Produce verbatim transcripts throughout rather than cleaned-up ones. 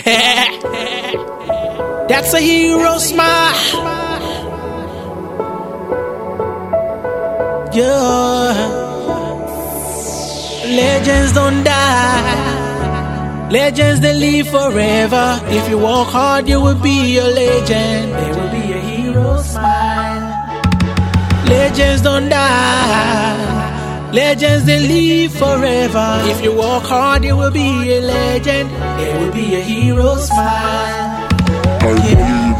That's a hero smile. Yeah. Legends don't die. Legends they live forever. If you work hard, you will be a legend. There will be a hero smile. Legends don't die. Legends they live forever. If you work hard, you will be a legend. There will be a hero smile. Yeah.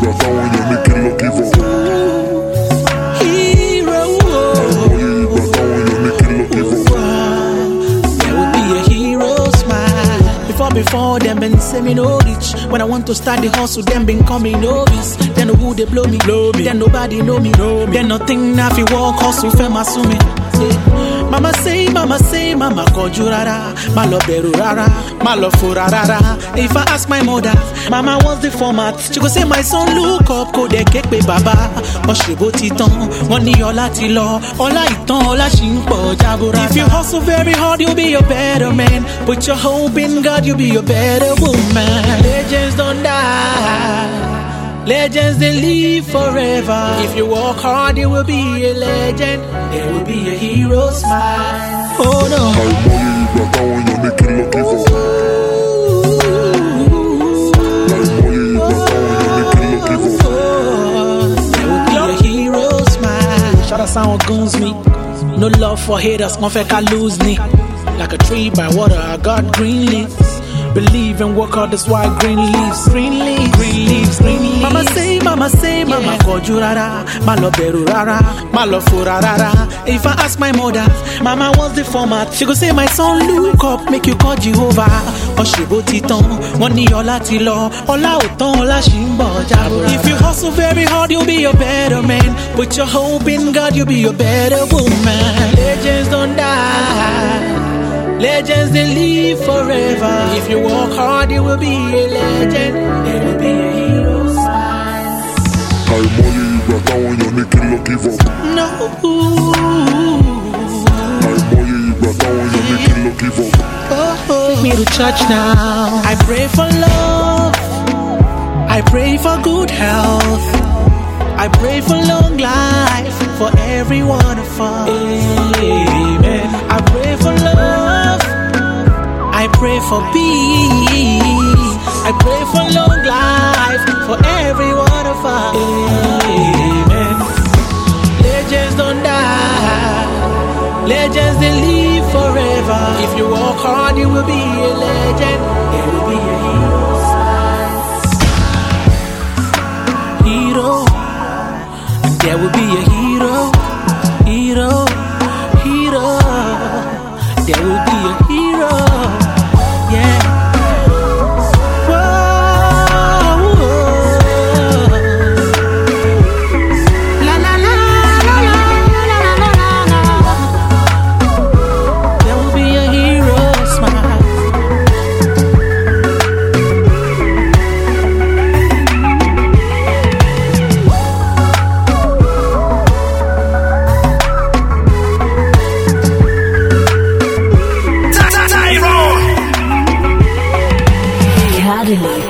Before them been say me no rich. When I want to start the hustle, them been coming novice. Then who they blow me, blow me. Then nobody know me, know me. Then nothing now fi walk hustle fame assuming. Mama say, mama say, mama called you rara. Ma lo beru rara, ma lo fura rara. If I ask my mother, mama what's the format? She go say my son look up, ko de kek pe baba. Oshibo titan, money ola ti lo, ola itan, ola shimpo jabura. If you hustle very hard, you'll be a better man. Put your hope in God, you'll be a better woman. Legends don't die. Legends they live forever. If you work hard, you will be a legend. There will be a hero smile. Oh no. There will be a hero smile. Shout out sound guns me. No love for haters, one fake I lose me. Like a tree by water, I got green leaves. Believe and work hard, that's why green leaves, green leaves, green leaves, green leaves. Mama say, mama say, yeah. Mama called you rara, ma lo beru rara, ma lo fura rara. If I ask my mother, mama what's the format? She go say my son look up, make you call Jehovah. Oshibo titan, money ola ti lo, ola utan, ola shimbo jabura. If you hustle very hard, you'll be a better man. Put your hope in God, you'll be a better woman. Legends don't die. Legends they live forever. If you work hard, you will be a legend. There will be a hero smile. No. Oh, take me to church now. I pray for love. I pray for good health. I pray for long life for every one of us. Amen. I pray for love. I pray for peace. I pray for long life for every one of us. Amen. Legends don't die. Legends they live forever. If you work hard, you will be a legend. There will be a hero smile. Hero. There will be a hero, hero, hero. There will be a hero, yeah. Whoa, whoa. La la la la la la la la. There will be a hero smile. Academy.